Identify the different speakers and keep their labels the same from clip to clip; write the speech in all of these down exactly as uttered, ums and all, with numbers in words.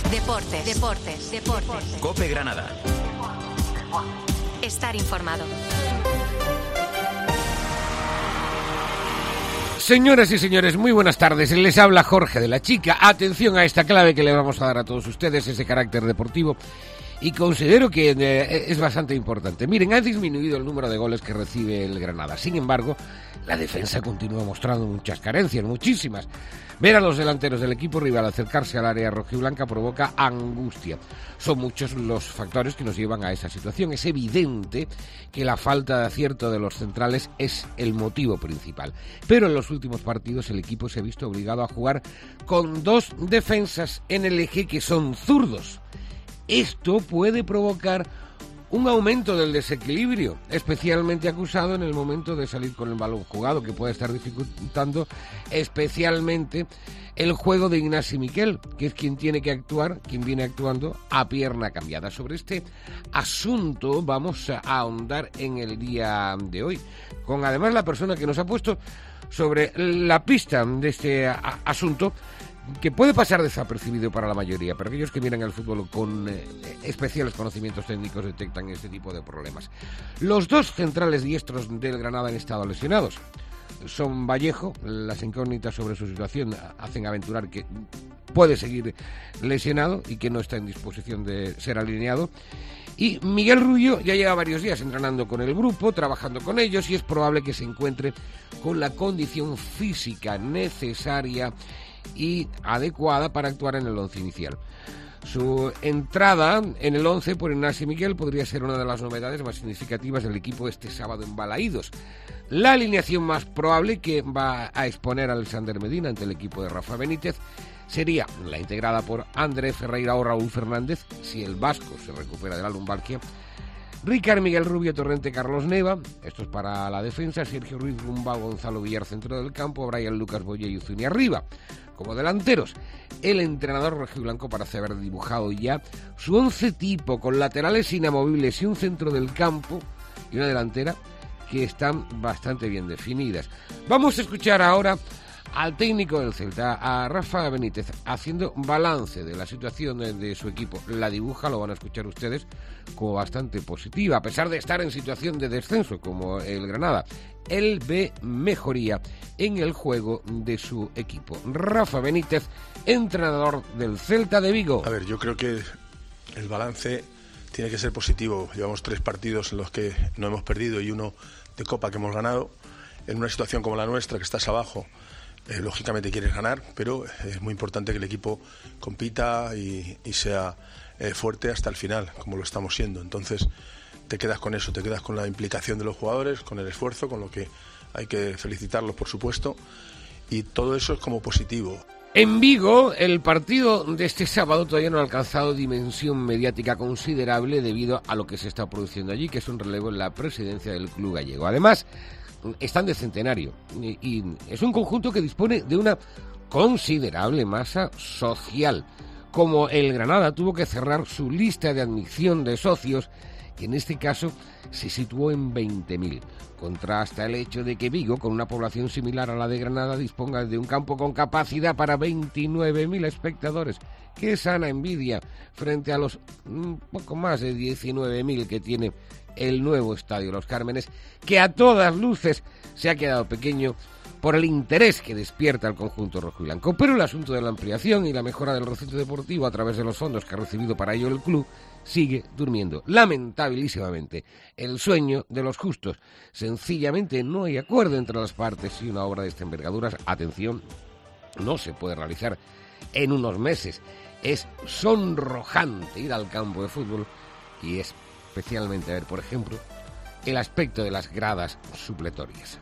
Speaker 1: Deportes, deportes, deportes.
Speaker 2: COPE Granada.
Speaker 1: Estar informado.
Speaker 3: Señoras y señores, muy buenas tardes. Les habla Jorge de la Chica. Atención a esta clave que le vamos a dar a todos ustedes, ese carácter deportivo. Y considero que eh, es bastante importante. Miren, ha disminuido el número de goles que recibe el Granada. Sin embargo, la defensa continúa mostrando muchas carencias, muchísimas. Ver a los delanteros del equipo rival acercarse al área rojiblanca provoca angustia. Son muchos los factores que nos llevan a esa situación. Es evidente que la falta de acierto de los centrales es el motivo principal. Pero en los últimos partidos el equipo se ha visto obligado a jugar con dos defensas en el eje que son zurdos. Esto puede provocar un aumento del desequilibrio, especialmente acusado en el momento de salir con el balón jugado, que puede estar dificultando especialmente el juego de Ignasi Miquel, que es quien tiene que actuar, quien viene actuando a pierna cambiada. Sobre este asunto vamos a ahondar en el día de hoy, con además la persona que nos ha puesto sobre la pista de este a- asunto, que puede pasar desapercibido para la mayoría, pero aquellos que miran al fútbol con eh, especiales conocimientos técnicos detectan este tipo de problemas. Los dos centrales diestros del Granada han estado lesionados. Son Vallejo, las incógnitas sobre su situación hacen aventurar que puede seguir lesionado y que no está en disposición de ser alineado. Y Miguel Rubio ya lleva varios días entrenando con el grupo, trabajando con ellos, y es probable que se encuentre con la condición física necesaria y adecuada para actuar en el once inicial. Su entrada en el once por Ignasi Miquel podría ser una de las novedades más significativas del equipo este sábado en Balaídos. La alineación más probable que va a exponer a Alexander Medina ante el equipo de Rafa Benítez sería la integrada por André Ferreira o Raúl Fernández, si el vasco se recupera de la lumbalgia, Ricard, Miguel Rubio, Torrente, Carlos Neva, esto es para la defensa, Sergio Ruiz, Rumbao, Gonzalo Villar, centro del campo, Brian Lucas, Boye y Uzuni arriba. Como delanteros, el entrenador rojiblanco parece haber dibujado ya su once tipo, con laterales inamovibles y un centro del campo y una delantera que están bastante bien definidas. Vamos a escuchar ahora al técnico del Celta, a Rafa Benítez, haciendo balance de la situación de, de su equipo. La dibuja, lo van a escuchar ustedes, como bastante positiva, a pesar de estar en situación de descenso, como el Granada. Él ve mejoría en el juego de su equipo. Rafa Benítez, entrenador del Celta de Vigo.
Speaker 4: A ver, yo creo que el balance tiene que ser positivo. Llevamos tres partidos en los que no hemos perdido y uno de Copa que hemos ganado. En una situación como la nuestra, que estás abajo, Eh, lógicamente quieres ganar, pero es muy importante que el equipo compita y, y sea eh, fuerte hasta el final, como lo estamos siendo. Entonces te quedas con eso, te quedas con la implicación de los jugadores, con el esfuerzo, con lo que hay que felicitarlos, por supuesto, y todo eso es como positivo.
Speaker 3: En Vigo, el partido de este sábado todavía no ha alcanzado dimensión mediática considerable debido a lo que se está produciendo allí, que es un relevo en la presidencia del club gallego. Además, están de centenario y, y es un conjunto que dispone de una considerable masa social. Como el Granada tuvo que cerrar su lista de admisión de socios, que en este caso se situó en veinte mil. Contrasta el hecho de que Vigo, con una población similar a la de Granada, disponga de un campo con capacidad para veintinueve mil espectadores. Qué sana envidia frente a los un poco más de diecinueve mil que tiene el nuevo estadio Los Cármenes, que a todas luces se ha quedado pequeño por el interés que despierta el conjunto rojiblanco. Pero el asunto de la ampliación y la mejora del recinto deportivo a través de los fondos que ha recibido para ello el club sigue durmiendo, lamentabilísimamente. El sueño de los justos. Sencillamente no hay acuerdo entre las partes y una obra de esta envergadura, atención, no se puede realizar en unos meses. Es sonrojante ir al campo de fútbol y es especialmente a ver, por ejemplo, el aspecto de las gradas supletorias.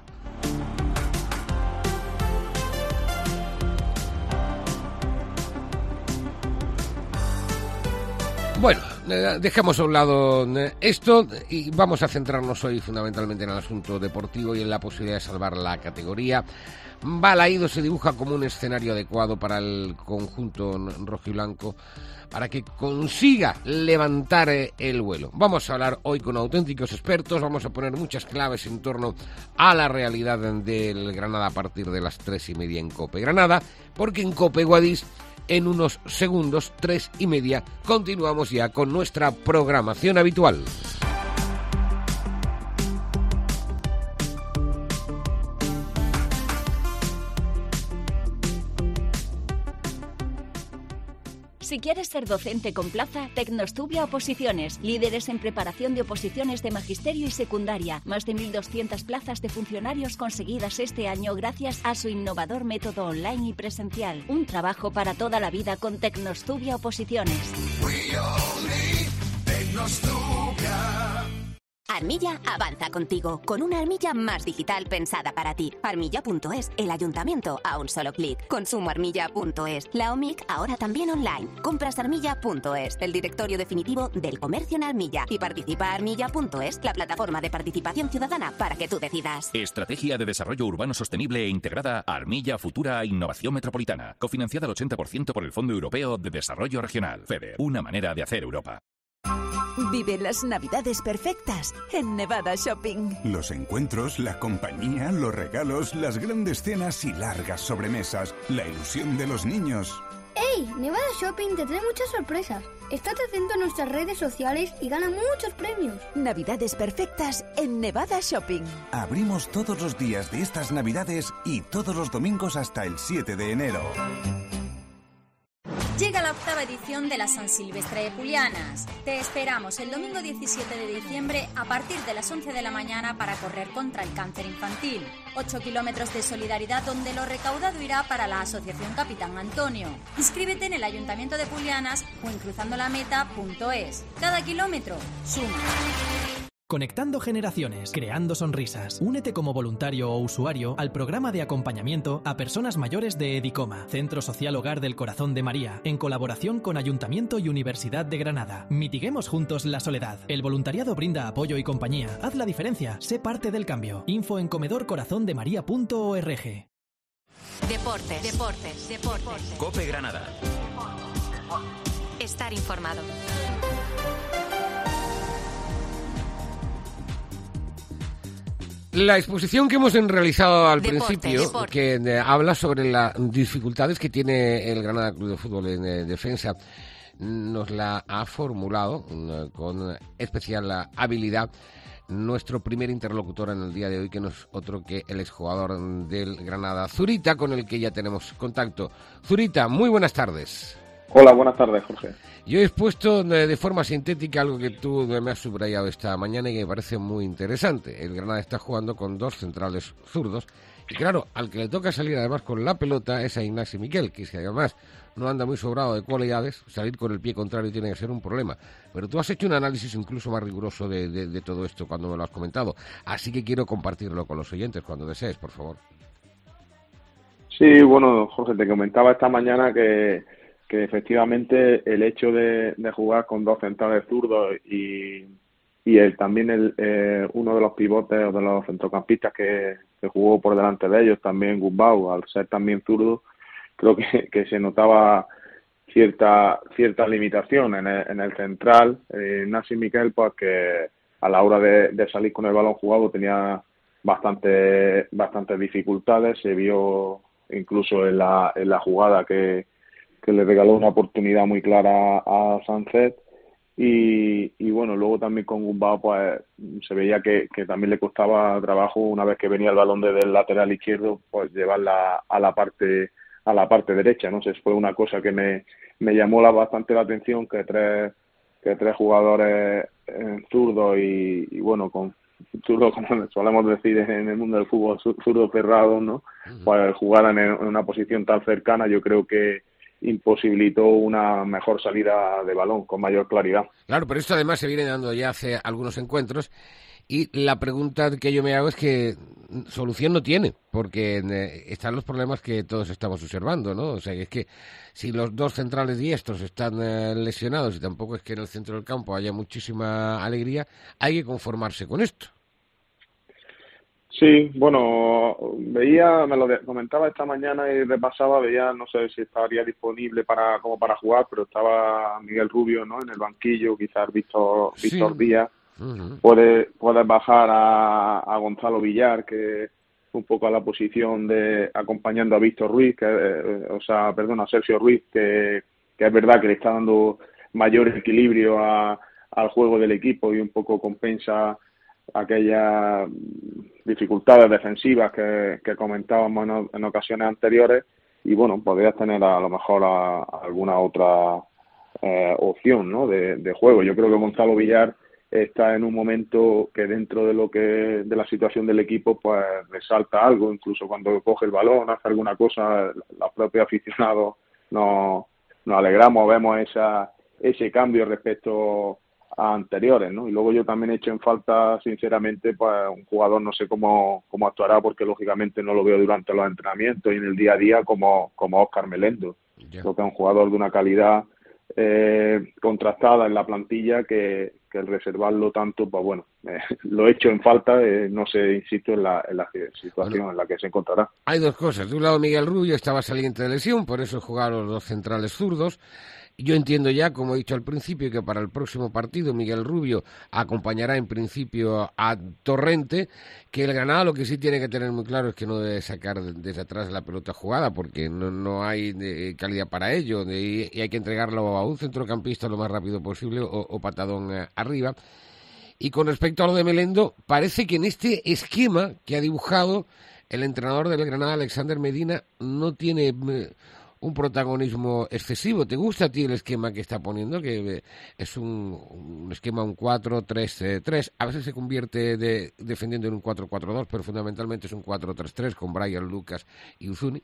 Speaker 3: Bueno, dejamos a un lado esto y vamos a centrarnos hoy fundamentalmente en el asunto deportivo y en la posibilidad de salvar la categoría. Balaídos se dibuja como un escenario adecuado para el conjunto rojiblanco para que consiga levantar el vuelo. Vamos a hablar hoy con auténticos expertos, vamos a poner muchas claves en torno a la realidad del Granada a partir de las tres y media en COPE Granada, porque en COPE Guadix en unos segundos, tres y media, continuamos ya con nuestra programación habitual.
Speaker 2: Si quieres ser docente con plaza, Tecnostubia Oposiciones, líderes en preparación de oposiciones de magisterio y secundaria. Más de mil doscientas plazas de funcionarios conseguidas este año gracias a su innovador método online y presencial. Un trabajo para toda la vida con Tecnostubia Oposiciones.
Speaker 5: Armilla avanza contigo, con una armilla más digital pensada para ti. Armilla punto es, el ayuntamiento a un solo clic. Consumo armilla punto es, la O M I C ahora también online. Compras armilla punto es, el directorio definitivo del comercio en Armilla. Y participa armilla punto es, la plataforma de participación ciudadana para que tú decidas.
Speaker 6: Estrategia de Desarrollo Urbano Sostenible e Integrada Armilla Futura Innovación Metropolitana. Cofinanciada al ochenta por ciento por el Fondo Europeo de Desarrollo Regional. FEDER, una manera de hacer Europa.
Speaker 7: Vive las Navidades perfectas en Nevada Shopping.
Speaker 8: Los encuentros, la compañía, los regalos, las grandes cenas y largas sobremesas, la ilusión de los niños.
Speaker 9: ¡Hey! Nevada Shopping te trae muchas sorpresas. Estate atento a nuestras redes sociales y gana muchos premios.
Speaker 7: Navidades perfectas en Nevada Shopping.
Speaker 8: Abrimos todos los días de estas Navidades y todos los domingos hasta el siete de enero.
Speaker 10: Llega la octava edición de la San Silvestre de Pulianas. Te esperamos el domingo diecisiete de diciembre a partir de las once de la mañana para correr contra el cáncer infantil. ocho kilómetros de solidaridad donde lo recaudado irá para la Asociación Capitán Antonio. Inscríbete en el Ayuntamiento de Pulianas o en cruzandolameta punto es. Cada kilómetro suma.
Speaker 11: Conectando generaciones, creando sonrisas. Únete como voluntario o usuario al programa de acompañamiento a personas mayores de Edicoma, Centro Social Hogar del Corazón de María, en colaboración con Ayuntamiento y Universidad de Granada. Mitiguemos juntos la soledad. El voluntariado brinda apoyo y compañía. Haz la diferencia. Sé parte del cambio. Info en comedor corazón de maría punto org.
Speaker 1: Deportes, deportes, deportes.
Speaker 6: Cope Granada.
Speaker 1: Estar informado.
Speaker 3: La exposición que hemos realizado al
Speaker 1: Deporte,
Speaker 3: principio,
Speaker 1: deporte.
Speaker 3: que eh, habla sobre las dificultades que tiene el Granada Club de Fútbol en eh, defensa, nos la ha formulado eh, con especial habilidad nuestro primer interlocutor en el día de hoy, que no es otro que el exjugador del Granada, Zurita, con el que ya tenemos contacto. Zurita, muy buenas tardes.
Speaker 12: Hola, buenas tardes, Jorge.
Speaker 3: Yo he expuesto de, de forma sintética algo que tú me has subrayado esta mañana y que me parece muy interesante. El Granada está jugando con dos centrales zurdos y claro, al que le toca salir además con la pelota es a Ignasi Miquel, que es que además no anda muy sobrado de cualidades, salir con el pie contrario tiene que ser un problema. Pero tú has hecho un análisis incluso más riguroso de, de, de todo esto cuando me lo has comentado, así que quiero compartirlo con los oyentes cuando desees, por favor.
Speaker 12: Sí, bueno, Jorge, te comentaba esta mañana que que efectivamente el hecho de, de jugar con dos centrales zurdos y, y el, también el, eh, uno de los pivotes o de los centrocampistas que, que jugó por delante de ellos, también Gumbau, al ser también zurdo, creo que, que se notaba cierta cierta limitación en el, en el central. Eh, Ignasi Miquel, pues que a la hora de, de salir con el balón jugado tenía bastante bastantes dificultades, se vio incluso en la, en la jugada que que le regaló una oportunidad muy clara a Sánchez y, y bueno, luego también con Gumbau pues se veía que, que también le costaba trabajo una vez que venía el balón desde el lateral izquierdo, pues llevarla a la parte a la parte derecha, no sé, fue una cosa que me, me llamó la, bastante la atención, que tres que tres jugadores eh, zurdos y, y bueno, con zurdos, como solemos decir en el mundo del fútbol, zurdos cerrados, ¿no? Pues jugaran en, en una posición tan cercana, yo creo que imposibilitó una mejor salida de balón con mayor claridad.
Speaker 3: Claro, pero esto además se viene dando ya hace algunos encuentros y la pregunta que yo me hago es que solución no tiene, porque eh, están los problemas que todos estamos observando, ¿no? O sea, es que si los dos centrales diestros están eh, lesionados y tampoco es que en el centro del campo haya muchísima alegría, hay que conformarse con esto.
Speaker 12: Sí, bueno, veía, me lo de, comentaba esta mañana y repasaba, veía, no sé si estaría disponible para como para jugar, pero estaba Miguel Rubio, ¿no? En el banquillo, quizás Víctor, sí. Víctor Díaz. Uh-huh. Puede, puedes bajar a, a Gonzalo Villar, que un poco a la posición de acompañando a Víctor Ruiz, que, eh, o sea, perdón, a Sergio Ruiz, que, que es verdad que le está dando mayor equilibrio a, al juego del equipo y un poco compensa aquellas dificultades defensivas que, que comentábamos en, en ocasiones anteriores. Y bueno, podrías tener a, a lo mejor a, a alguna otra eh, opción, ¿no?, de, de juego. Yo creo que Gonzalo Villar está en un momento que dentro de lo que de la situación del equipo pues resalta algo, incluso cuando coge el balón, hace alguna cosa, los propios aficionados nos, nos alegramos, vemos esa ese cambio respecto a anteriores, ¿no? Y luego yo también he hecho en falta, sinceramente, pues un jugador, no sé cómo, cómo actuará, porque lógicamente no lo veo durante los entrenamientos y en el día a día, como, como Óscar Melendo. Yeah. Creo que es un jugador de una calidad eh, contrastada en la plantilla que, que el reservarlo tanto, pues bueno, eh, lo he hecho en falta, eh, no sé, insisto, en la, en la situación bueno, en la que se encontrará.
Speaker 3: Hay dos cosas. De un lado, Miguel Rubio estaba saliente de lesión, por eso jugaron los dos centrales zurdos. Yo entiendo ya, como he dicho al principio, que para el próximo partido Miguel Rubio acompañará en principio a Torrente, que el Granada lo que sí tiene que tener muy claro es que no debe sacar desde atrás la pelota jugada, porque no, no hay de, calidad para ello, de, y hay que entregarlo a un centrocampista lo más rápido posible o, o patadón eh, arriba. Y con respecto a lo de Melendo, parece que en este esquema que ha dibujado el entrenador del Granada, Alexander Medina, no tiene Eh, un protagonismo excesivo. ¿Te gusta a ti el esquema que está poniendo? Que es un, un esquema un cuatro tres tres. A veces se convierte de, defendiendo en un cuatro cuatro dos, pero fundamentalmente es un cuatro tres tres con Brian, Lucas y Uzuni.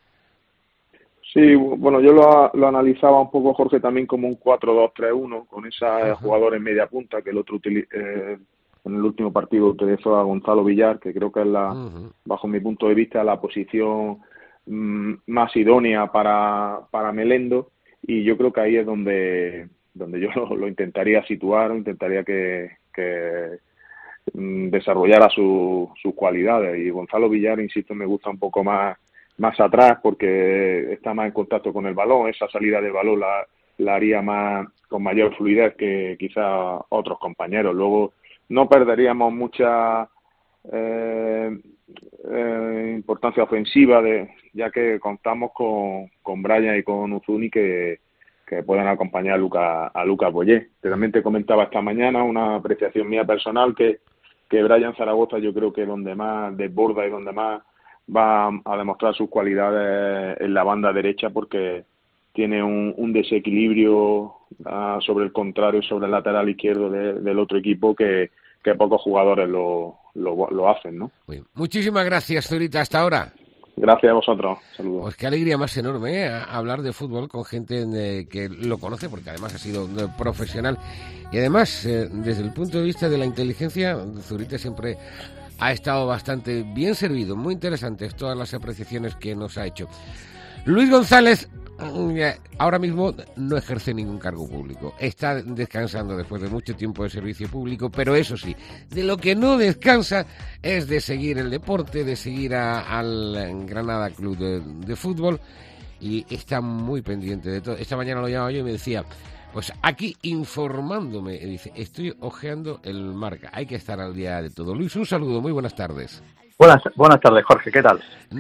Speaker 12: Sí, bueno, yo lo, lo analizaba un poco, Jorge, también como un cuatro dos tres uno, con esa jugador en media punta, que el otro utili- eh, en el último partido utilizó a Gonzalo Villar, que creo que es, la, uh-huh. bajo mi punto de vista, la posición más idónea para, para Melendo, y yo creo que ahí es donde donde yo lo, lo intentaría situar, intentaría que, que mm, desarrollara su, sus cualidades. Y Gonzalo Villar, insisto, me gusta un poco más más atrás porque está más en contacto con el balón, esa salida del balón la, la haría más con mayor fluidez que quizás otros compañeros. Luego no perderíamos mucha eh, eh, importancia ofensiva, de ya que contamos con, con Brian y con Uzuni que, que pueden acompañar a Lucas a Lucas Boyé. También te comentaba esta mañana una apreciación mía personal que, que Brian Zaragoza yo creo que donde más desborda y donde más va a demostrar sus cualidades en la banda derecha, porque tiene un, un desequilibrio uh, sobre el contrario, sobre el lateral izquierdo de, del otro equipo que, que pocos jugadores lo, lo, lo hacen, ¿no?
Speaker 3: Bien. Muchísimas gracias, Zurita, hasta ahora.
Speaker 12: Gracias a vosotros. Saludos.
Speaker 3: Pues qué alegría más enorme, ¿eh? Hablar de fútbol con gente eh, que lo conoce, porque además ha sido eh, profesional. Y además, eh, desde el punto de vista de la inteligencia, Zurita siempre ha estado bastante bien servido. Muy interesantes todas las apreciaciones que nos ha hecho. Luis González ahora mismo no ejerce ningún cargo público. Está descansando después de mucho tiempo de servicio público, pero eso sí, de lo que no descansa es de seguir el deporte, de seguir a, al Granada Club de, de Fútbol, y está muy pendiente de todo. Esta mañana lo llamaba yo y me decía, pues aquí informándome, dice, estoy ojeando el Marca, hay que estar al día de todo. Luis, un saludo, muy buenas tardes.
Speaker 13: Buenas, buenas tardes, Jorge, ¿qué tal?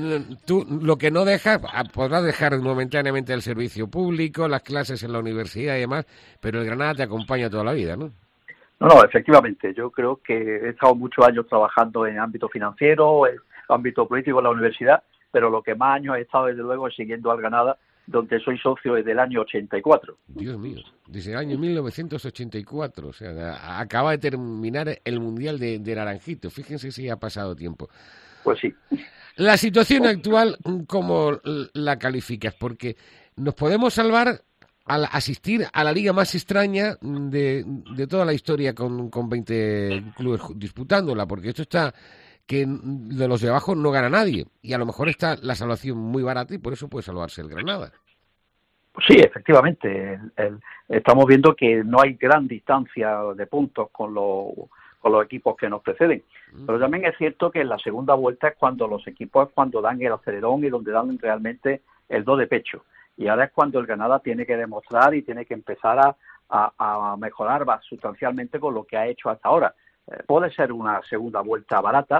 Speaker 3: Tú lo que no dejas, podrás dejar momentáneamente el servicio público, las clases en la universidad y demás, pero el Granada te acompaña toda la vida, ¿no?
Speaker 13: No, no, efectivamente, yo creo que he estado muchos años trabajando en ámbito financiero, en ámbito político en la universidad, pero lo que más años he estado, desde luego, es siguiendo al Granada, donde soy socio desde el año ochenta y cuatro.
Speaker 3: Dios mío, desde el año mil novecientos ochenta y cuatro, o sea, acaba de terminar el Mundial de, de Naranjito, fíjense si ha pasado tiempo.
Speaker 13: Pues sí.
Speaker 3: La situación actual, ¿cómo la calificas? Porque nos podemos salvar al asistir a la liga más extraña de, de toda la historia con, con veinte clubes disputándola, porque esto está que de los de abajo no gana nadie, y a lo mejor está la salvación muy barata y por eso puede salvarse el Granada.
Speaker 13: Pues sí, efectivamente, el, el, estamos viendo que no hay gran distancia de puntos con los, con los equipos que nos preceden, mm. pero también es cierto que en la segunda vuelta es cuando los equipos es cuando dan el acelerón y donde dan realmente el do de pecho, y ahora es cuando el Granada tiene que demostrar y tiene que empezar a, a, a mejorar sustancialmente con lo que ha hecho hasta ahora. Eh, puede ser una segunda vuelta barata,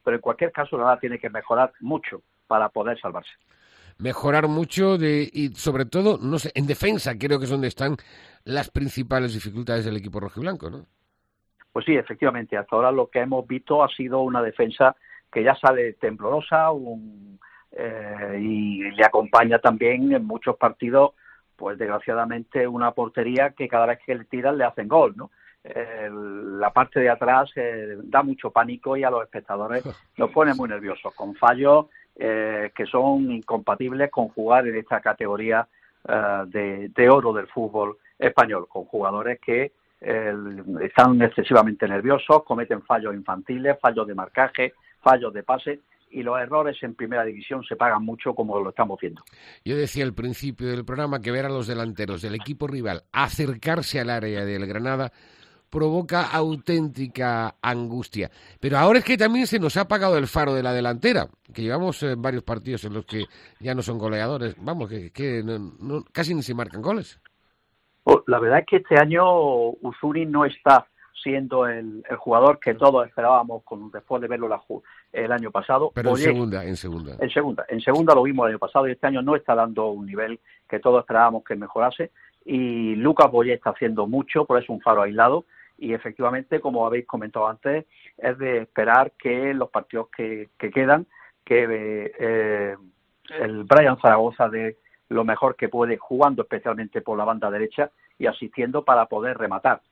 Speaker 13: pero en cualquier caso Granada tiene que mejorar mucho para poder salvarse.
Speaker 3: Mejorar mucho de, y sobre todo, no sé, en defensa creo que es donde están las principales dificultades del equipo rojiblanco, ¿no?
Speaker 13: Pues sí, efectivamente, hasta ahora lo que hemos visto ha sido una defensa que ya sale temblorosa un, eh, y le acompaña también en muchos partidos, pues desgraciadamente, una portería que cada vez que le tiran le hacen gol, ¿no? Eh, la parte de atrás eh, da mucho pánico y a los espectadores nos pone muy nerviosos, con fallos eh, que son incompatibles con jugar en esta categoría eh, de, de oro del fútbol español, con jugadores que eh, están excesivamente nerviosos, cometen fallos infantiles, fallos de marcaje, fallos de pase, y los errores en primera división se pagan mucho, como lo estamos viendo.
Speaker 3: Yo decía al principio del programa que ver a los delanteros del equipo rival acercarse al área del Granada provoca auténtica angustia. Pero ahora es que también se nos ha apagado el faro de la delantera, que llevamos eh, varios partidos en los que ya no son goleadores, vamos, que, que no, no, casi ni se marcan goles.
Speaker 13: Oh, la verdad es que este año Uzuri no está siendo el, el jugador que todos esperábamos con, después de verlo la, el año pasado.
Speaker 3: Pero
Speaker 13: Oye,
Speaker 3: en segunda, en segunda.
Speaker 13: En segunda, en segunda lo vimos el año pasado y este año no está dando un nivel que todos esperábamos que mejorase, y Lucas Boyé está haciendo mucho, por eso es un faro aislado, y efectivamente, como habéis comentado antes, es de esperar que los partidos que, que quedan, que eh, el Brian Zaragoza de lo mejor que puede, jugando especialmente por la banda derecha y asistiendo para poder rematar.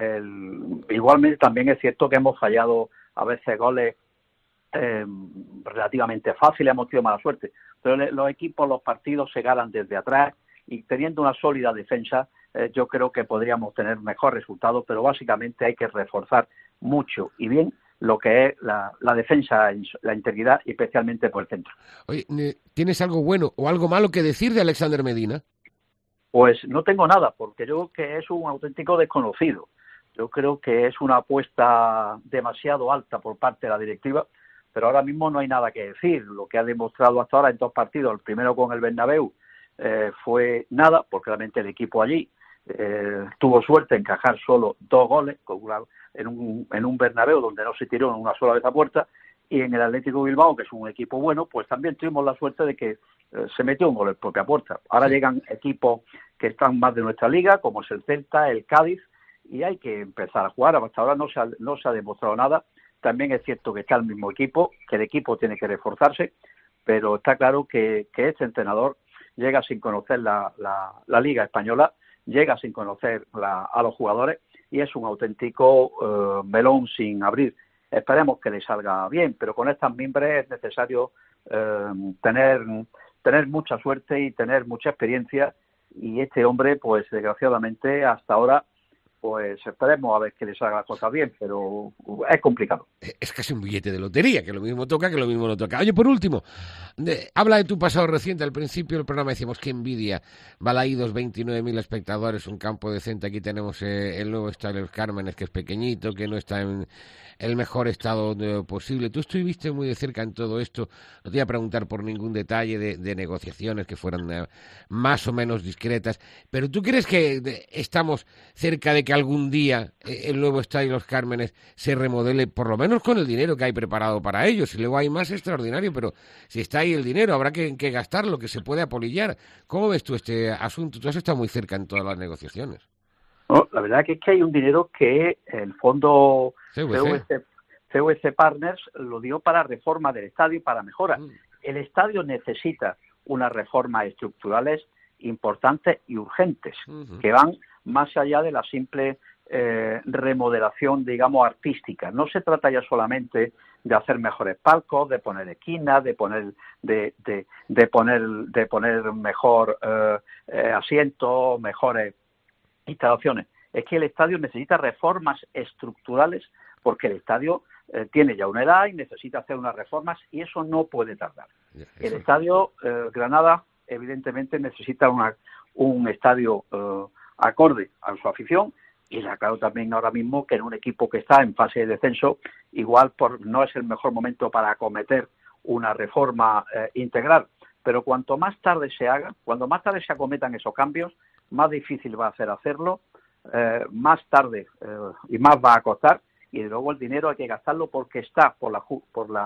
Speaker 13: El, igualmente también es cierto que hemos fallado a veces goles eh, relativamente fáciles, hemos tenido mala suerte, pero le, los equipos, los partidos se ganan desde atrás, y teniendo una sólida defensa eh, yo creo que podríamos tener mejor resultado, pero básicamente hay que reforzar mucho y bien lo que es la, la defensa, la integridad, y especialmente por el centro.
Speaker 3: Oye, ¿tienes algo bueno o algo malo que decir de Alexander Medina?
Speaker 13: Pues no tengo nada, porque yo creo que es un auténtico desconocido. Yo creo que es una apuesta demasiado alta por parte de la directiva, pero ahora mismo no hay nada que decir. Lo que ha demostrado hasta ahora en dos partidos, el primero con el Bernabéu, eh, fue nada, porque realmente el equipo allí eh, tuvo suerte en encajar solo dos goles con una, en, un, en un Bernabéu donde no se tiró una sola vez a puerta, y en el Atlético Bilbao, que es un equipo bueno, pues también tuvimos la suerte de que eh, se metió un gol en propia puerta. Ahora llegan equipos que están más de nuestra liga, como es el Celta, el Cádiz, y hay que empezar a jugar. Hasta ahora no se ha, no se ha demostrado nada. También es cierto que está el mismo equipo, que el equipo tiene que reforzarse, pero está claro que, que este entrenador llega sin conocer la, la, la Liga Española, llega sin conocer la, a los jugadores, y es un auténtico eh, melón sin abrir. Esperemos que le salga bien, pero con estas mimbres es necesario eh, tener, tener mucha suerte y tener mucha experiencia, y este hombre, pues desgraciadamente, hasta ahora, pues esperemos a ver que le salga las cosas bien, pero es complicado.
Speaker 3: Es casi un billete de lotería, que lo mismo toca, que lo mismo no toca. Oye, por último, de, habla de tu pasado reciente. Al principio del programa decíamos, qué envidia, Balaídos, veintinueve mil espectadores, un campo decente. Aquí tenemos eh, el nuevo estadio de los Cármenes, que es pequeñito, que no está en el mejor estado de, posible. Tú estuviste muy de cerca en todo esto. No te voy a preguntar por ningún detalle de, de negociaciones que fueran eh, más o menos discretas, pero ¿tú crees que de, estamos cerca de que algún día el nuevo estadio Los Cármenes se remodele, por lo menos con el dinero que hay preparado para ello? Si luego hay más, extraordinario, pero si está ahí el dinero, habrá que, que gastarlo, que se puede apolillar. ¿Cómo ves tú este asunto? Tú has estado muy cerca en todas las negociaciones.
Speaker 13: No, la verdad que es que hay un dinero que el fondo C V C, C V C Partners lo dio para reforma del estadio y para mejora. Mm. El estadio necesita unas reformas estructurales importantes y urgentes, uh-huh. que van más allá de la simple eh, remodelación, digamos, artística. No se trata ya solamente de hacer mejores palcos, de poner esquinas, de poner de, de, de poner de poner mejor eh, eh, asientos, mejores instalaciones. Es que el estadio necesita reformas estructurales, porque el estadio eh, tiene ya una edad y necesita hacer unas reformas, y eso no puede tardar. El estadio eh, Granada evidentemente necesita una, un estadio eh, acorde a su afición, y está claro también ahora mismo que en un equipo que está en fase de descenso, igual por, no es el mejor momento para acometer una reforma eh, integral, pero cuanto más tarde se haga, cuando más tarde se acometan esos cambios, más difícil va a ser hacerlo, eh, más tarde eh, y más va a costar, y luego el dinero hay que gastarlo porque está por la por la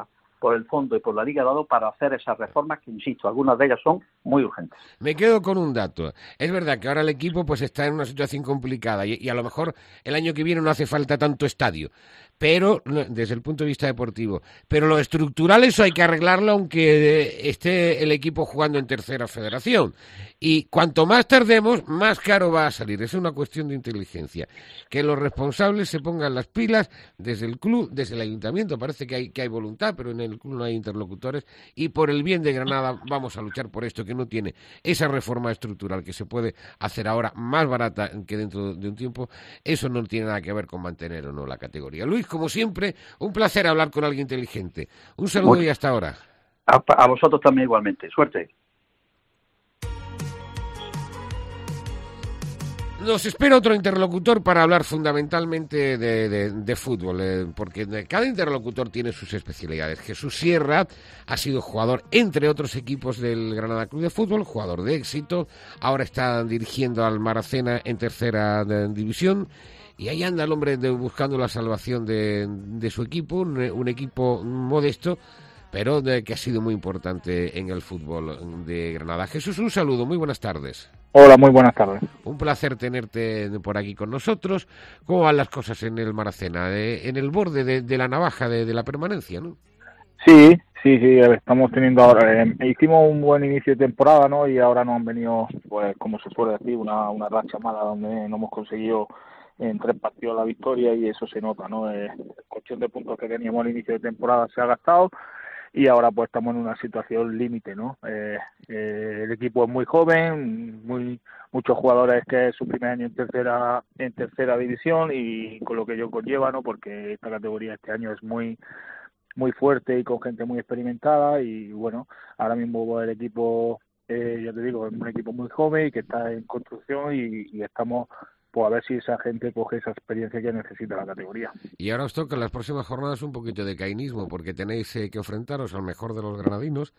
Speaker 13: por el fondo y por la Liga ha dado para hacer esas reformas que, insisto, algunas de ellas son muy urgentes.
Speaker 3: Me quedo con un dato. Es verdad que ahora el equipo pues está en una situación complicada y, y a lo mejor el año que viene no hace falta tanto estadio, pero desde el punto de vista deportivo. Pero lo estructural eso hay que arreglarlo aunque esté el equipo jugando en tercera federación. Y cuanto más tardemos, más caro va a salir. Es una cuestión de inteligencia. Que los responsables se pongan las pilas desde el club, desde el ayuntamiento. Parece que hay, que hay voluntad, pero en el club no hay interlocutores. Y por el bien de Granada vamos a luchar por esto, que no tiene esa reforma estructural que se puede hacer ahora más barata que dentro de un tiempo. Eso no tiene nada que ver con mantener o no la categoría. Luis, como siempre, un placer hablar con alguien inteligente. Un saludo y hasta ahora.
Speaker 13: A, a vosotros también igualmente. Suerte.
Speaker 3: Nos espera otro interlocutor para hablar fundamentalmente de, de, de fútbol, eh, porque cada interlocutor tiene sus especialidades. Jesús Sierra ha sido jugador, entre otros equipos, del Granada Club de Fútbol, jugador de éxito, ahora está dirigiendo al Maracena en tercera división, y ahí anda el hombre de, buscando la salvación de, de su equipo, un, un equipo modesto, pero de, que ha sido muy importante en el fútbol de Granada. Jesús, un saludo, muy buenas tardes.
Speaker 14: Hola, muy buenas tardes.
Speaker 3: Un placer tenerte por aquí con nosotros. ¿Cómo van las cosas en el Maracena? De, en el borde de, de la navaja de, de la permanencia, ¿no?
Speaker 14: Sí, sí, sí, estamos teniendo ahora... Eh, hicimos un buen inicio de temporada, ¿no? Y ahora nos han venido, pues, como se suele decir, una, una racha mala donde no hemos conseguido en tres partidos la victoria y eso se nota, ¿no? Eh, el colchón de puntos que teníamos al inicio de temporada se ha gastado. Y ahora pues estamos en una situación límite, ¿no? Eh, eh, el equipo es muy joven, muy muchos jugadores que es su primer año en tercera en tercera división y con lo que ello conlleva, ¿no? Porque esta categoría este año es muy muy fuerte y con gente muy experimentada y bueno, ahora mismo el equipo, eh, ya te digo, es un equipo muy joven y que está en construcción y, y estamos pues a ver si esa gente coge esa experiencia que necesita la categoría.
Speaker 3: Y ahora os toca en las próximas jornadas un poquito de cainismo, porque tenéis eh, que enfrentaros al mejor de los granadinos,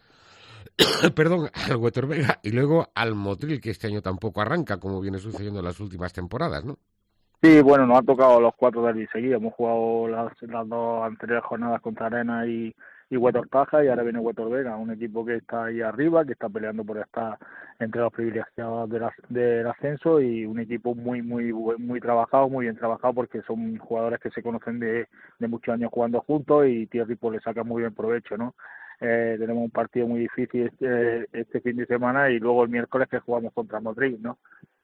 Speaker 3: perdón, al Huetor Vega, y luego al Motril, que este año tampoco arranca, como viene sucediendo en las últimas temporadas, ¿no?
Speaker 14: Sí, bueno, nos han tocado los cuatro derbis seguidos. Hemos jugado las, las dos anteriores jornadas contra Arena y, y Huetor Taja, y ahora viene Huetor Vega, un equipo que está ahí arriba, que está peleando por estar entre los privilegiados del, del ascenso y un equipo muy muy muy trabajado, muy bien trabajado porque son jugadores que se conocen de, de muchos años jugando juntos y Thierry pues le saca muy bien provecho, ¿no? Eh, tenemos un partido muy difícil este, este fin de semana y luego el miércoles que jugamos contra Madrid, ¿no?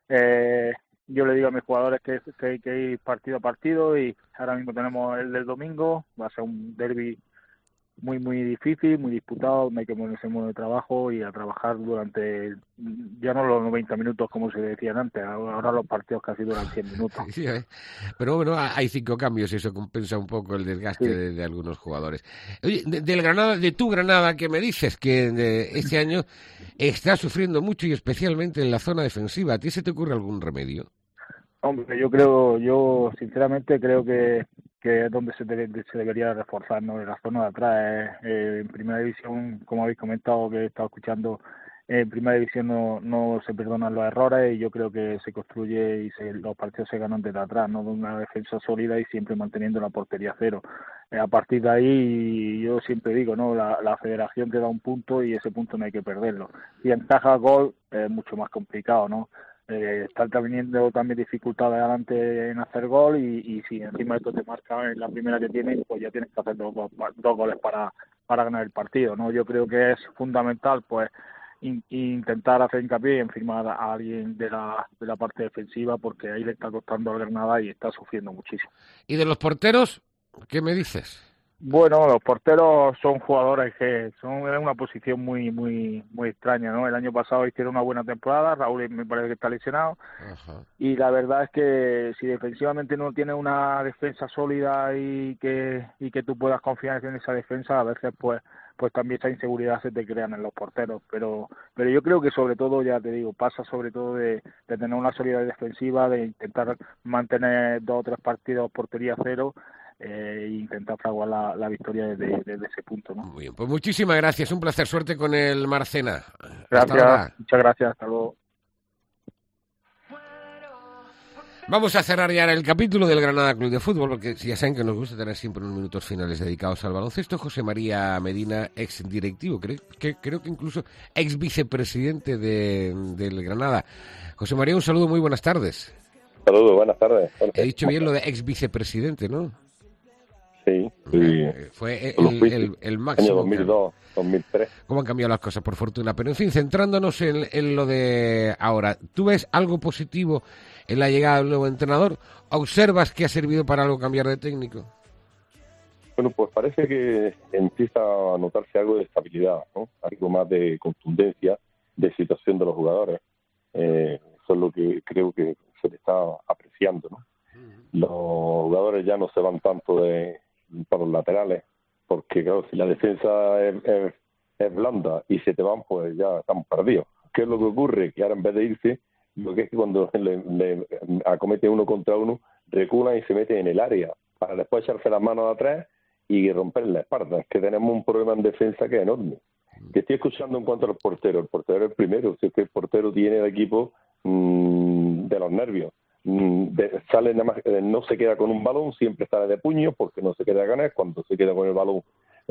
Speaker 14: Eh, yo le digo a mis jugadores que, que hay que ir partido a partido y ahora mismo tenemos el del domingo, va a ser un derbi muy muy difícil, muy disputado, donde hay que ponerse en modo de trabajo y a trabajar durante, ya no los noventa minutos como se decían antes, ahora los partidos casi duran cien minutos.
Speaker 3: Sí, ¿eh? Pero bueno, hay cinco cambios y eso compensa un poco el desgaste sí. de, de algunos jugadores. Oye, de, del Granada, de tu Granada, ¿qué me dices? Que de, este año está sufriendo mucho y especialmente en la zona defensiva. ¿A ti se te ocurre algún remedio?
Speaker 14: Hombre, yo creo, yo sinceramente creo que que es donde se, debe, se debería reforzar, ¿no? En la zona de atrás. Eh, en primera división, como habéis comentado, que he estado escuchando, en primera división no, no se perdonan los errores y yo creo que se construye y se, los partidos se ganan desde atrás, ¿no? De una defensa sólida y siempre manteniendo la portería cero. Eh, a partir de ahí, yo siempre digo, ¿no? La, la federación te da un punto y ese punto no hay que perderlo. Si encaja gol, es mucho más complicado, ¿no? Eh, están teniendo también dificultades adelante en hacer gol y, y si encima esto te marca en la primera que tienes, pues ya tienes que hacer dos, dos goles para, para ganar el partido, ¿no? Yo creo que es fundamental pues in, intentar hacer hincapié en firmar a alguien de la, de la parte defensiva porque ahí le está costando al Granada y está sufriendo muchísimo.
Speaker 3: ¿Y de los porteros? ¿Qué me dices?
Speaker 14: Bueno, los porteros son jugadores que son en una posición muy muy muy extraña, ¿no? El año pasado hicieron una buena temporada, Raúl me parece que está lesionado. Ajá. Y la verdad es que si defensivamente no tienes una defensa sólida y que y que tú puedas confiar en esa defensa, a veces pues pues también esa inseguridad se te crean en los porteros, pero pero yo creo que sobre todo, ya te digo, pasa sobre todo de, de tener una solidez defensiva, de intentar mantener dos o tres partidos portería cero. Eh, e intentar fraguar la, la victoria desde, desde ese punto, ¿no?
Speaker 3: Muy bien, pues muchísimas gracias, un placer, suerte con el Maracena.
Speaker 14: Gracias, muchas gracias, hasta luego.
Speaker 3: Vamos a cerrar ya el capítulo del Granada Club de Fútbol, porque ya saben que nos gusta tener siempre unos minutos finales dedicados al baloncesto. José María Medina, ex directivo, creo que, creo que incluso ex vicepresidente de, del Granada. José María, un saludo, muy buenas tardes.
Speaker 15: Saludos, buenas tardes.
Speaker 3: He dicho bien lo de ex vicepresidente, ¿no?
Speaker 15: Sí, sí.
Speaker 3: Fue el, el, el, el máximo.
Speaker 15: Año dos mil dos, dos mil tres.
Speaker 3: ¿Cómo han cambiado las cosas, por fortuna? Pero en fin, centrándonos en, en lo de ahora, ¿tú ves algo positivo en la llegada del nuevo entrenador? ¿Observas que ha servido para algo cambiar de técnico?
Speaker 15: Bueno, pues parece que empieza a notarse algo de estabilidad, ¿no? Algo más de contundencia, de situación de los jugadores. Eh, eso es lo que creo que se le está apreciando, ¿no? Los jugadores ya no se van tanto de por los laterales, porque claro, si la defensa es, es, es blanda y se te van, pues ya estamos perdidos. ¿Qué es lo que ocurre? Que ahora en vez de irse, lo que es que cuando le, le acomete uno contra uno, reculan y se meten en el área, para después echarse las manos atrás y romper la espalda. Es que tenemos un problema en defensa que es enorme. Que estoy escuchando en cuanto a los porteros. El portero es el primero, si es que el portero tiene el equipo mmm, de los nervios. De, sale nada más, no se queda con un balón, siempre sale de puño porque no se queda a ganar. Cuando se queda con el balón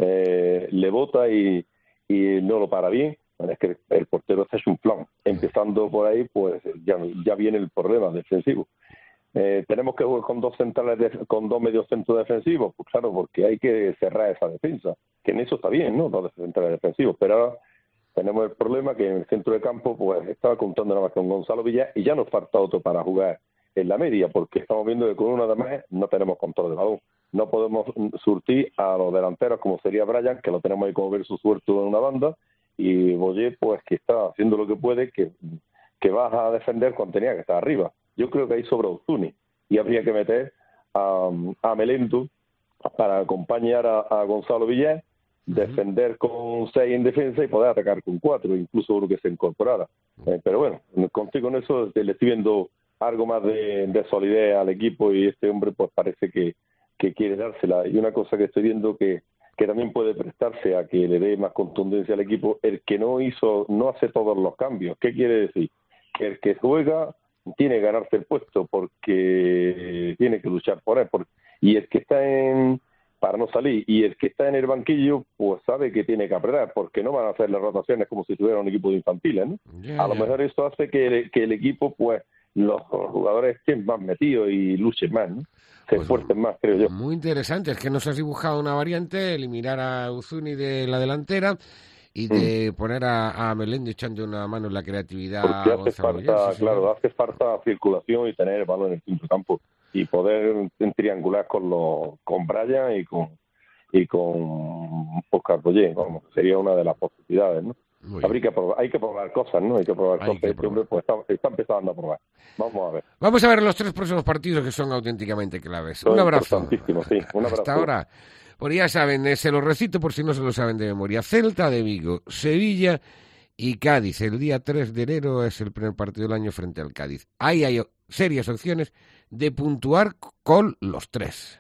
Speaker 15: eh, le bota y, y no lo para bien. Bueno, es que el portero hace un plan. Empezando por ahí, pues ya, ya viene el problema defensivo. Eh, tenemos que jugar con dos centrales, de, con dos mediocentros defensivos, pues claro, porque hay que cerrar esa defensa. Que en eso está bien, ¿no? Dos centrales defensivos, pero ahora tenemos el problema que en el centro de campo, pues estaba contando nada más con Gonzalo Villar y ya nos falta otro para jugar en la media, porque estamos viendo que con uno de más no tenemos control de balón. No podemos surtir a los delanteros como sería Brian, que lo tenemos ahí como ver su suerte en una banda, y Boyer, pues que está haciendo lo que puede, que, que baja a defender cuando tenía que estar arriba. Yo creo que ahí sobra Uzuni, y habría que meter a, a Melendo para acompañar a, a Gonzalo Villar, defender con seis en defensa y poder atacar con cuatro, incluso uno que se incorporara. Eh, pero bueno, contigo en eso le estoy viendo algo más de, de solidez al equipo, y este hombre pues parece que, que quiere dársela. Y una cosa que estoy viendo que, que también puede prestarse a que le dé más contundencia al equipo, el que no hizo, no hace todos los cambios. ¿Qué quiere decir? Que el que juega tiene que ganarse el puesto porque tiene que luchar por él. Por, y el que está en para no salir, y el que está en el banquillo pues sabe que tiene que apretar, porque no van a hacer las rotaciones como si tuviera un equipo de infantiles, ¿no? Yeah, a lo yeah. mejor eso hace que el, que el equipo pues los jugadores estén más metidos y luchen más, ¿no? Se pues esfuercen más, creo yo.
Speaker 3: Muy interesante, es que nos has dibujado una variante, eliminar a Uzuni de la delantera y de mm. poner a, a Melendo echando una mano en la creatividad.
Speaker 15: Porque hace falta, claro, hace falta circulación y tener el balón en el centro campo y poder triangular con los con Brian y con y con Oscar Boyer, vamos, sería una de las posibilidades, ¿no? Habría que probar, hay que probar cosas, ¿no? Hay que probar hay cosas. Que este hombre pues está, está empezando a probar. Vamos a ver.
Speaker 3: Vamos a ver los tres próximos partidos que son auténticamente claves. Son un abrazo.
Speaker 15: Sí, un abrazo.
Speaker 3: Hasta ahora. Pues ya saben, eh, se lo recito por si no se lo saben de memoria. Celta de Vigo, Sevilla y Cádiz. El día tres de enero es el primer partido del año frente al Cádiz. Ahí hay serias opciones de puntuar con los tres.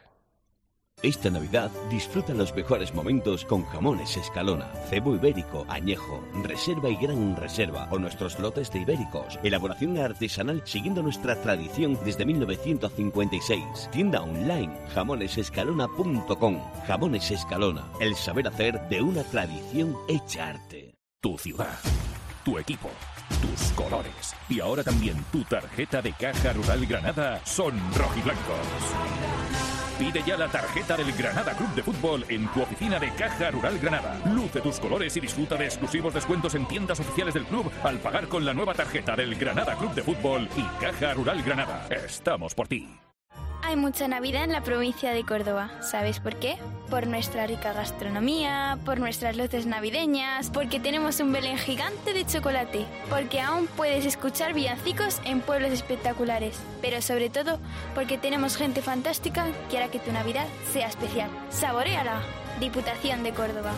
Speaker 16: Esta Navidad disfruta los mejores momentos con Jamones Escalona, cebo ibérico, añejo, reserva y gran reserva o nuestros lotes de ibéricos. Elaboración artesanal siguiendo nuestra tradición desde mil novecientos cincuenta y seis. Tienda online jamones escalona punto com. Jamones Escalona, el saber hacer de una tradición hecha arte.
Speaker 6: Tu ciudad, tu equipo, tus colores y ahora también tu tarjeta de Caja Rural Granada son rojiblancos. Pide ya la tarjeta del Granada Club de Fútbol en tu oficina de Caja Rural Granada. Luce tus colores y disfruta de exclusivos descuentos en tiendas oficiales del club al pagar con la nueva tarjeta del Granada Club de Fútbol y Caja Rural Granada. Estamos por ti.
Speaker 17: Hay mucha Navidad en la provincia de Córdoba. ¿Sabes por qué? Por nuestra rica gastronomía, por nuestras luces navideñas, porque tenemos un Belén gigante de chocolate, porque aún puedes escuchar villancicos en pueblos espectaculares, pero sobre todo porque tenemos gente fantástica que hará que tu Navidad sea especial. ¡Saboréala! Diputación de Córdoba.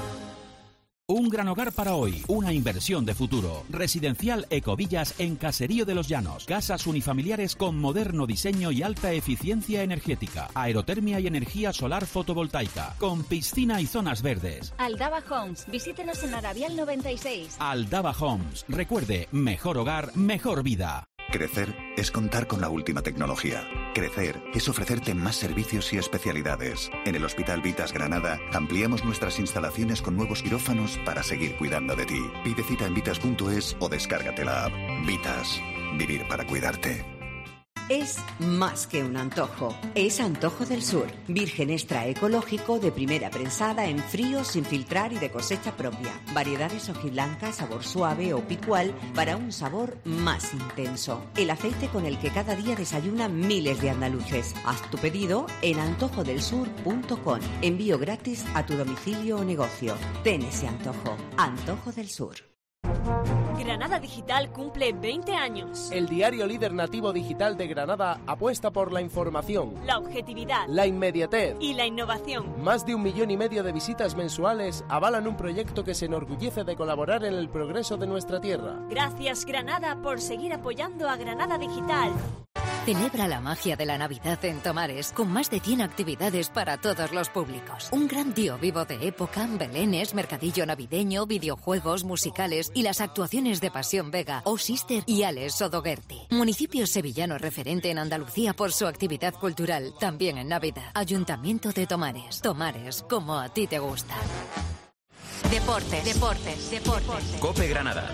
Speaker 18: Un gran hogar para hoy, una inversión de futuro. Residencial Ecovillas en Caserío de los Llanos. Casas unifamiliares con moderno diseño y alta eficiencia energética. Aerotermia y energía solar fotovoltaica. Con piscina y zonas verdes.
Speaker 2: Aldaba Homes. Visítenos en Arabial noventa y seis.
Speaker 18: Aldaba Homes. Recuerde, mejor hogar, mejor vida.
Speaker 19: Crecer es contar con la última tecnología. Crecer es ofrecerte más servicios y especialidades. En el Hospital Vitas Granada ampliamos nuestras instalaciones con nuevos quirófanos para seguir cuidando de ti. Pide cita en vitas punto es o descárgate la app. Vitas. Vivir para cuidarte.
Speaker 20: Es más que un antojo, es Antojo del Sur, virgen extra ecológico de primera prensada en frío, sin filtrar y de cosecha propia. Variedades hojiblanca, sabor suave o picual para un sabor más intenso. El aceite con el que cada día desayunan miles de andaluces. Haz tu pedido en antojo del sur punto com. Envío gratis a tu domicilio o negocio. Ten ese antojo. Antojo del Sur.
Speaker 21: Granada Digital cumple veinte años.
Speaker 22: El diario líder nativo digital de Granada apuesta por la información,
Speaker 21: la objetividad,
Speaker 22: la inmediatez
Speaker 21: y la innovación.
Speaker 22: Más de un millón y medio de visitas mensuales avalan un proyecto que se enorgullece de colaborar en el progreso de nuestra tierra.
Speaker 21: Gracias, Granada, por seguir apoyando a Granada Digital.
Speaker 1: Celebra la magia de la Navidad en Tomares con más de cien actividades para todos los públicos. Un gran tío vivo de época, belenes, mercadillo navideño, videojuegos, musicales y las actuaciones de Pasión Vega, O Sister y Alex Sodoguerti. Municipio sevillano referente en Andalucía por su actividad cultural, también en Navidad. Ayuntamiento de Tomares. Tomares, como a ti te gusta.
Speaker 5: Deportes, deportes, deportes.
Speaker 18: COPE Granada.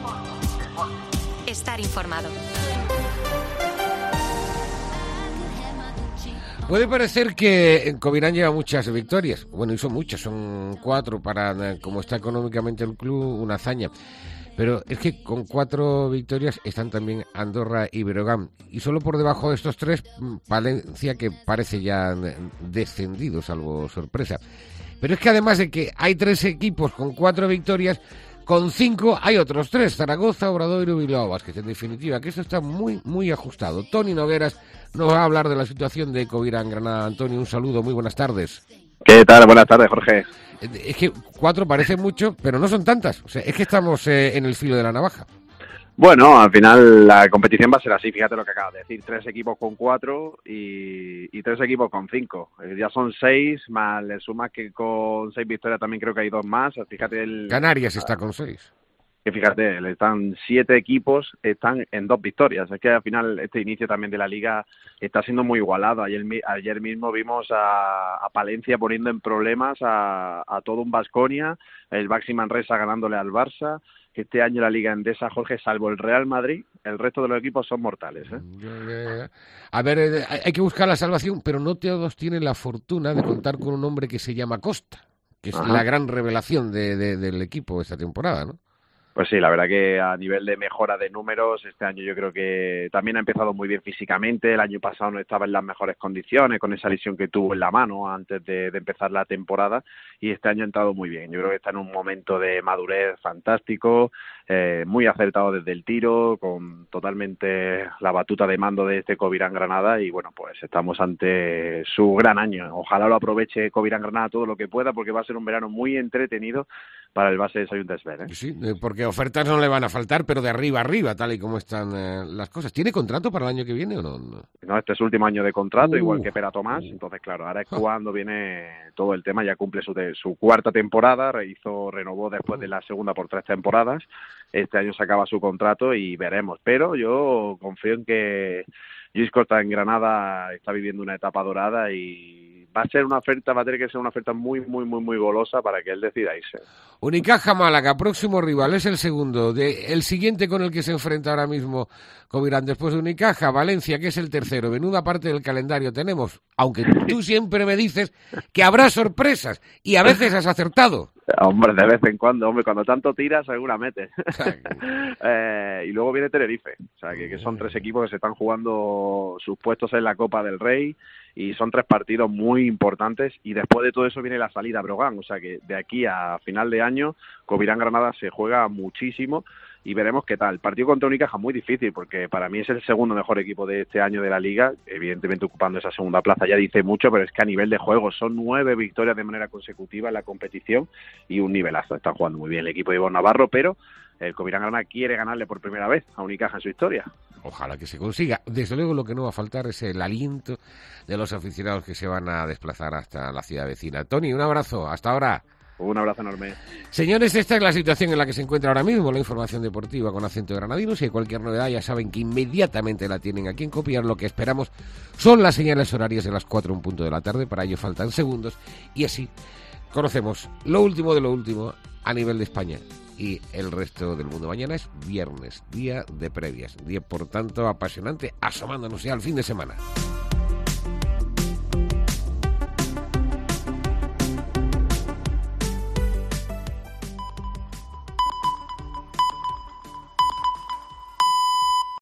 Speaker 5: Estar informado.
Speaker 3: Puede parecer que Covirán lleva muchas victorias. Bueno, y son muchas, son cuatro para, como está económicamente el club, una hazaña. Pero es que con cuatro victorias están también Andorra y Breogán. Y solo por debajo de estos tres, Valencia, que parece ya descendido, salvo sorpresa. Pero es que además de que hay tres equipos con cuatro victorias, con cinco hay otros tres, Zaragoza, Obradoiro y Bilbao Basket. En definitiva, que esto está muy, muy ajustado. Toni Nogueras nos va a hablar de la situación de Covirán Granada. Antonio, un saludo, muy buenas tardes.
Speaker 23: ¿Qué tal? Buenas tardes, Jorge.
Speaker 3: Es que cuatro parece mucho, pero no son tantas. O sea, es que estamos eh, en el filo de la navaja.
Speaker 23: Bueno, al final la competición va a ser así, fíjate lo que acabas de decir, tres equipos con cuatro y, y tres equipos con cinco. Eh, ya son seis, más le sumas que con seis victorias también creo que hay dos más. Fíjate el
Speaker 3: Canarias está con seis.
Speaker 23: Que fíjate, están siete equipos, están en dos victorias. Es que al final este inicio también de la Liga está siendo muy igualado. Ayer, ayer mismo vimos a, a Palencia poniendo en problemas a, a todo un Baskonia, el Baxi Manresa ganándole al Barça. Este año la Liga Endesa, Jorge, salvo el Real Madrid, el resto de los equipos son mortales, ¿eh?
Speaker 3: A ver, hay que buscar la salvación, pero no todos tienen la fortuna de contar con un hombre que se llama Costa, que es Ajá. la gran revelación de, de, del equipo esta temporada, ¿no?
Speaker 23: Pues sí, la verdad que a nivel de mejora de números, este año yo creo que también ha empezado muy bien físicamente. El año pasado no estaba en las mejores condiciones con esa lesión que tuvo en la mano antes de, de empezar la temporada y este año ha entrado muy bien. Yo creo que está en un momento de madurez fantástico, eh, muy acertado desde el tiro, con totalmente la batuta de mando de este Covirán Granada y bueno, pues estamos ante su gran año. Ojalá lo aproveche Covirán Granada todo lo que pueda porque va a ser un verano muy entretenido para el base de Sayuntesver, ¿eh?
Speaker 3: Sí, porque ofertas no le van a faltar, pero de arriba arriba, tal y como están eh, las cosas. ¿Tiene contrato para el año que viene o no? No,
Speaker 23: no este es su último año de contrato, uh, igual que Pera Tomás. Uh, entonces, claro, ahora es uh, cuando viene todo el tema. Ya cumple su, de, su cuarta temporada, hizo, renovó después uh, de la segunda por tres temporadas. Este año se acaba su contrato y veremos. Pero yo confío en que Lluís Costa en Granada está viviendo una etapa dorada y va a ser una oferta, va a tener que ser una oferta muy, muy, muy, muy golosa para que él decida irse.
Speaker 3: Unicaja Málaga, próximo rival, es el segundo. De, el siguiente con el que se enfrenta ahora mismo Covirán, después de Unicaja, Valencia, que es el tercero. Menuda parte del calendario tenemos, aunque tú siempre me dices que habrá sorpresas y a veces has acertado.
Speaker 23: Hombre, de vez en cuando, hombre, cuando tanto tiras, alguna metes. eh, y luego viene Tenerife, o sea, que, que son tres equipos que se están jugando sus puestos en la Copa del Rey y son tres partidos muy importantes y después de todo eso viene la salida a Breogán, o sea que de aquí a final de año Covirán Granada se juega muchísimo y veremos qué tal. El partido contra Unicaja muy difícil porque para mí es el segundo mejor equipo de este año de la Liga, evidentemente ocupando esa segunda plaza ya dice mucho, pero es que a nivel de juego son nueve victorias de manera consecutiva en la competición y un nivelazo. Están jugando muy bien el equipo de Ivonne Navarro, pero el Covirán Granada quiere ganarle por primera vez a Unicaja en su historia.
Speaker 3: Ojalá que se consiga. Desde luego lo que no va a faltar es el aliento de los aficionados que se van a desplazar hasta la ciudad vecina. Toni, un abrazo. Hasta ahora.
Speaker 23: Un abrazo enorme.
Speaker 3: Señores, esta es la situación en la que se encuentra ahora mismo la información deportiva con acento granadino. Si hay cualquier novedad, ya saben que inmediatamente la tienen aquí en Copiar. Lo que esperamos son las señales horarias de las cuatro en punto de la tarde. Para ello faltan segundos. Y así conocemos lo último de lo último a nivel de España y el resto del mundo. Mañana es viernes, día de previas. Día, por tanto, apasionante, asomándonos ya al fin de semana.